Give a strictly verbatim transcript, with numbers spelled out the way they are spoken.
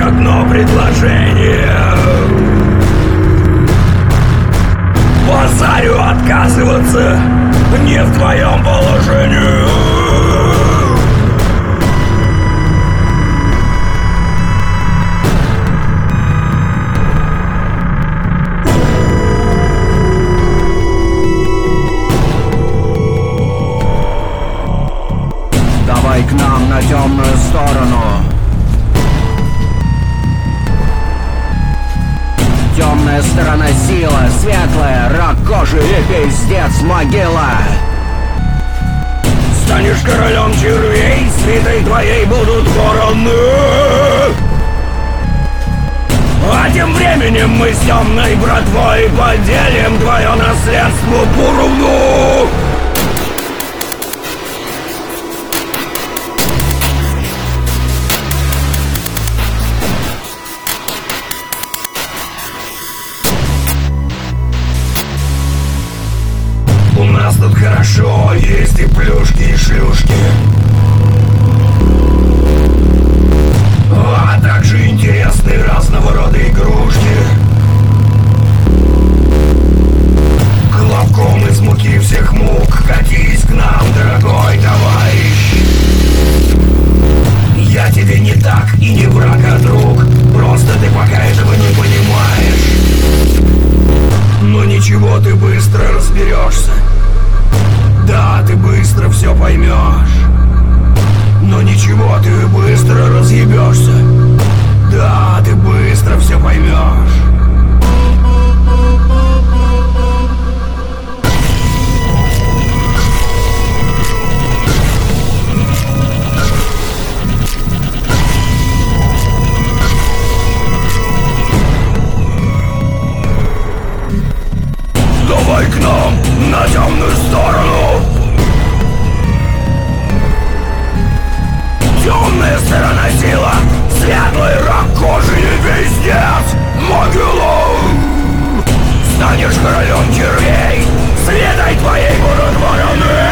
одно предложение. Базарю отказываться не в твоем положении. Давай к нам на темную сторону. Темная сторона сила, светлая, рак кожи и пиздец могила. Станешь королем червей, свитой твоей будут вороны. А тем временем мы с темной братвой поделим твое наследство поровну. У нас тут хорошо, есть и плюшки, и шлюшки, а также интересные разного рода игрушки. Хлопком из муки всех мук катись к нам, дорогой товарищ. Я тебе не так и не враг, а друг, просто ты пока этого не понимаешь. Но ничего, ты быстро разберешься. Да, ты быстро все поймешь. Но ничего, ты быстро разъебешься. Да, ты быстро все поймешь. Давай к нам на темную сторону. Темная сторона сила, светлый рак кожи и пиздец могила. Станешь королем червей, светой твоей будут вороны.